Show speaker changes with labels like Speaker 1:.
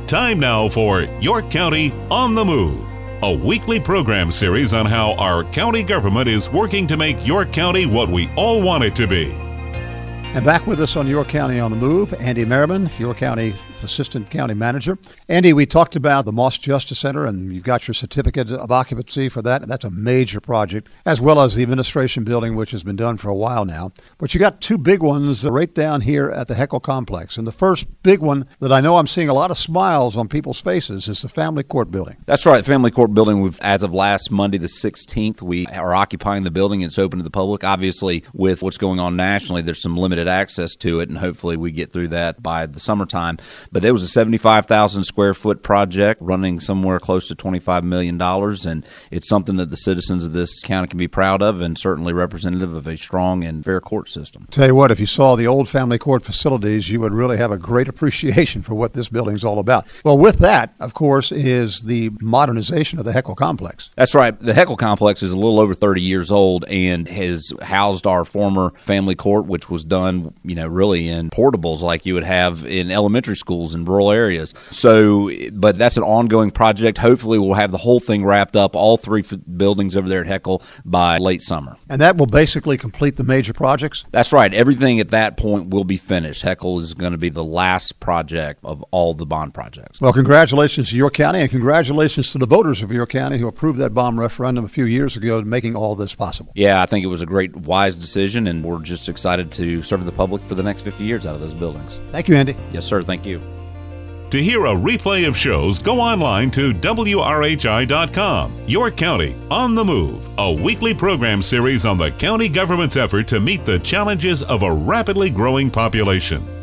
Speaker 1: Time now for York County on the Move, a weekly program series on how our county government is working to make York County what we all want it to be.
Speaker 2: And back with us on York County on the Move, Andy Merriman, York County's Assistant County Manager. Andy, we talked about the Moss Justice Center, and you've got your certificate of occupancy for that. That's a major project, as well as the administration building, which has been done for a while now. But you got two big ones right down here at the Heckle Complex. And the first big one that I know I'm seeing a lot of smiles on people's faces is the Family Court building.
Speaker 3: That's right. The Family Court building, as of last Monday, the 16th, we are occupying the building. It's open to the public. Obviously, with what's going on nationally, there's some limited access to it, and hopefully we get through that by the summertime. But there was a 75,000 square foot project running somewhere close to $25 million, and it's something that the citizens of this county can be proud of, and certainly representative of a strong and fair court system.
Speaker 2: Tell you what, if you saw the old Family Court facilities, you would really have a great appreciation for what this building is all about. Well, with that, of course, is the modernization of the Heckle Complex.
Speaker 3: That's right. The Heckle Complex is a little over 30 years old and has housed our former family court, which was done, really in portables like you would have in elementary schools in rural areas. So, but that's an ongoing project. Hopefully we'll have the whole thing wrapped up, all three buildings over there at Heckle, by late summer.
Speaker 2: And that will basically complete the major projects?
Speaker 3: That's right. Everything at that point will be finished. Heckle is going to be the last project of all the bond projects.
Speaker 2: Well, congratulations to York County, and congratulations to the voters of York County who approved that bond referendum a few years ago, making all this possible.
Speaker 3: Yeah, I think it was a great, wise decision, and we're just excited to serve the public for the next 50 years out of those buildings.
Speaker 2: Thank you, Andy.
Speaker 3: Yes, sir. Thank you.
Speaker 1: To hear a replay of shows, go online to WRHI.com. York County on the Move, a weekly program series on the county government's effort to meet the challenges of a rapidly growing population.